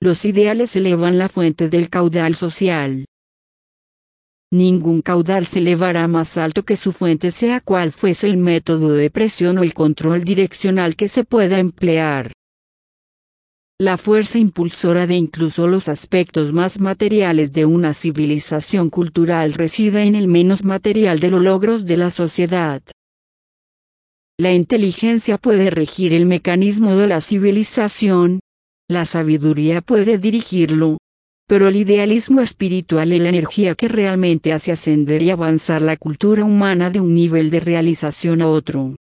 Los ideales elevan la fuente del caudal social. Ningún caudal se elevará más alto que su fuente, sea cual fuese el método de presión o el control direccional que se pueda emplear. La fuerza impulsora de incluso los aspectos más materiales de una civilización cultural reside en el menos material de los logros de la sociedad. La inteligencia puede regir el mecanismo de la civilización, la sabiduría puede dirigirlo, pero el idealismo espiritual es la energía que realmente hace ascender y avanzar la cultura humana de un nivel de realización a otro.